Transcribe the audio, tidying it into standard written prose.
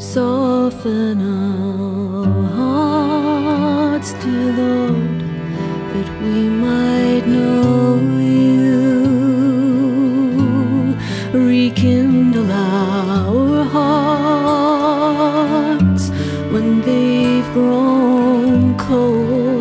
Soften our hearts, dear Lord, that we might know you. Rekindle our hearts when they've grown cold.